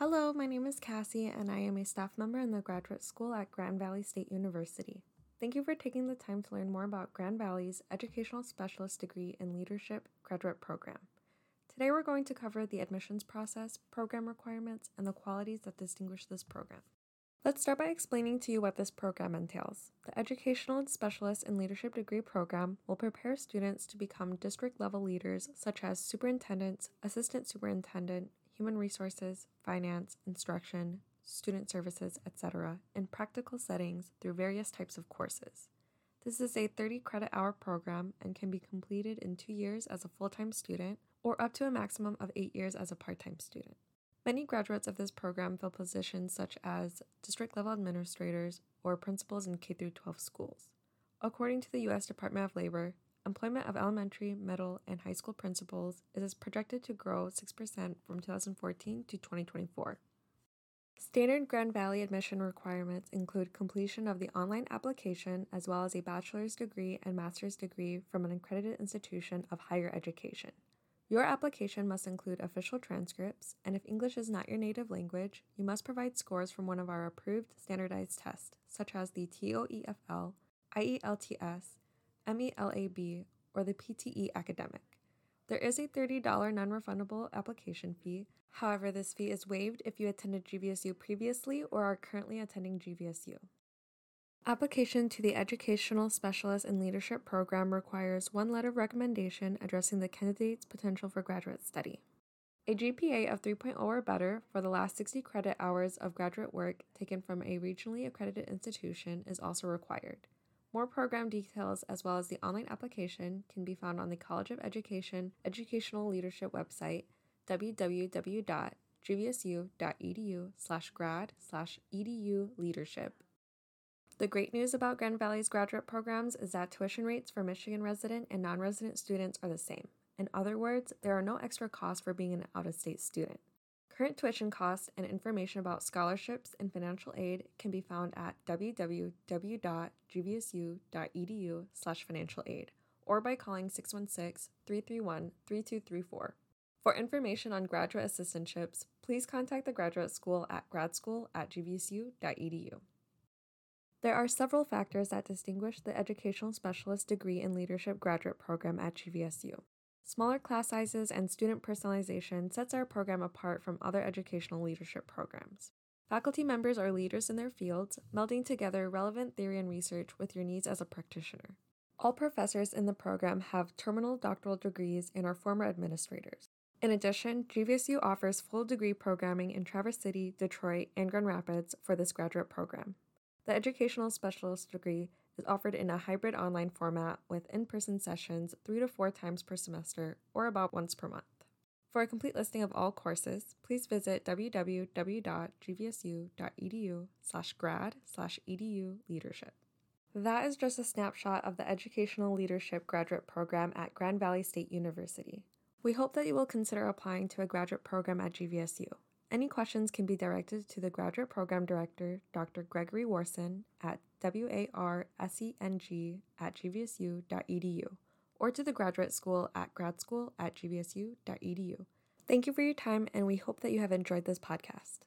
Hello, my name is Cassie, and I am a staff member in the graduate school at Grand Valley State University. Thank you for taking the time to learn more about Grand Valley's Educational Specialist Degree in Leadership graduate program. Today we're going to cover the admissions process, program requirements, and the qualities that distinguish this program. Let's start by explaining to you what this program entails. The Educational Specialist in Leadership degree program will prepare students to become district-level leaders such as superintendents, assistant superintendent, human resources, finance, instruction, student services, etc., in practical settings through various types of courses. This is a 30 credit hour program and can be completed in 2 years as a full-time student or up to a maximum of 8 years as a part-time student. Many graduates of this program fill positions such as district-level administrators or principals in K-12 schools. According to the U.S. Department of Labor, employment of elementary, middle, and high school principals is projected to grow 6% from 2014 to 2024. Standard Grand Valley admission requirements include completion of the online application as well as a bachelor's degree and master's degree from an accredited institution of higher education. Your application must include official transcripts, and if English is not your native language, you must provide scores from one of our approved standardized tests, such as the TOEFL, IELTS, MELAB, or the PTE Academic. There is a $30 non-refundable application fee. However, this fee is waived if you attended GVSU previously or are currently attending GVSU. Application to the Educational Specialist in Leadership program requires one letter of recommendation addressing the candidate's potential for graduate study. A GPA of 3.0 or better for the last 60 credit hours of graduate work taken from a regionally accredited institution is also required. More program details as well as the online application can be found on the College of Education Educational Leadership website www.gvsu.edu/grad/edu-leadership. The great news about Grand Valley's graduate programs is that tuition rates for Michigan resident and non-resident students are the same. In other words, there are no extra costs for being an out-of-state student. Current tuition costs and information about scholarships and financial aid can be found at www.gvsu.edu/financial aid or by calling 616-331-3234. For information on graduate assistantships, please contact the graduate school at gradschool@gvsu.edu. There are several factors that distinguish the Educational Specialist Degree in Leadership graduate program at GVSU. Smaller class sizes and student personalization sets our program apart from other educational leadership programs. Faculty members are leaders in their fields, melding together relevant theory and research with your needs as a practitioner. All professors in the program have terminal doctoral degrees and are former administrators. In addition, GVSU offers full degree programming in Traverse City, Detroit, and Grand Rapids for this graduate program. The Educational Specialist degree is offered in a hybrid online format with in-person sessions 3 to 4 times per semester or about once per month. For a complete listing of all courses, please visit www.gvsu.edu/grad/edu-leadership. That is just a snapshot of the Educational Leadership graduate program at Grand Valley State University. We hope that you will consider applying to a graduate program at GVSU. Any questions can be directed to the Graduate Program Director, Dr. Gregory Warson, at warseng@gvsu.edu, or to the Graduate School at gradschool@gvsu.edu. Thank you for your time, and we hope that you have enjoyed this podcast.